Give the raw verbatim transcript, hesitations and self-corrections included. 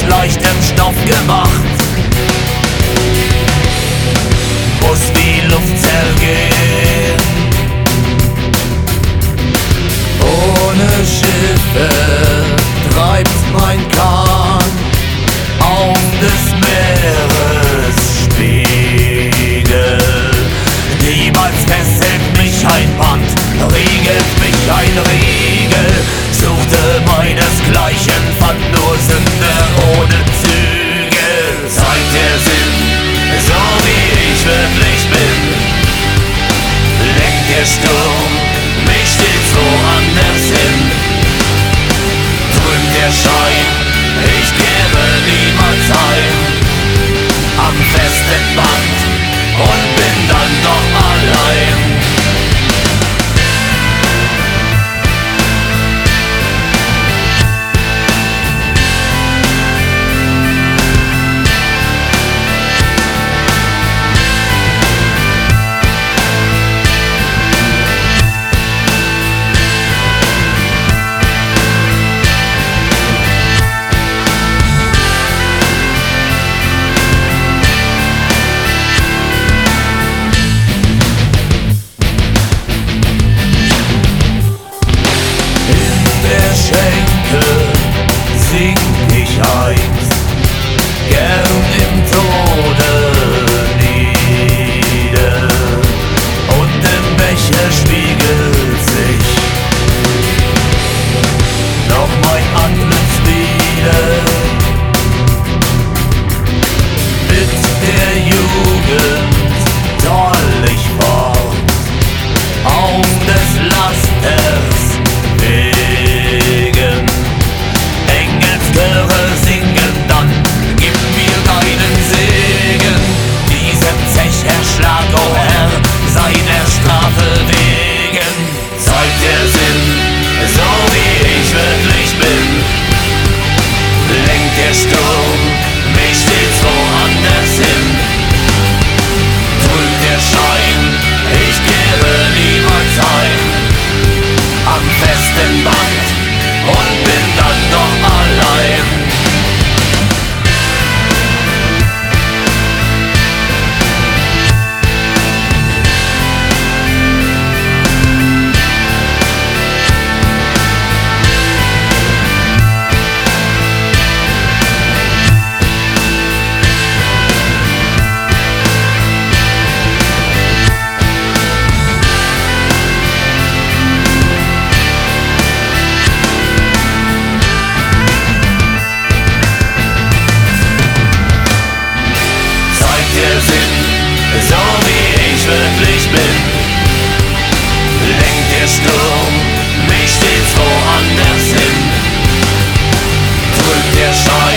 leichtem Stoff gemacht. Muss die Luft zergehen. Ohne Schiffe treibt mein Kahn auf des Meeres Spiegel. Niemals fesselt mich ein Band, riegelt mich ein Riegel. Suchte meinesgleichen, fand nur Sünde ohne Zügel. Zeigt der Sinn, so wie ich wirklich bin. Lenkt der Sturm mich stets woanders hin. Trübt der Schein, ich kehre niemals heim. Am festen Band und bin dann doch allein. Sing ich einst gern im Tode nieder, und im Becher spiegelt sich noch mein Antlitz wieder. Mit der Jugend toll ich fort auf des Lasters wegen. Engelschöre singen dann, gib mir deinen Segen. Diesem Zecherschlag, o Herr, seiner Strafe wegen. Zeigt der Sinn, so wie ich wirklich bin. Lenkt der Sturm mich stets woanders hin. Trübt der Schein, ich kehre niemals heim. Am festen Band und bin dann doch allein. So wie ich wirklich bin. Lenkt der Sturm mich stets woanders hin. Trübt der Schein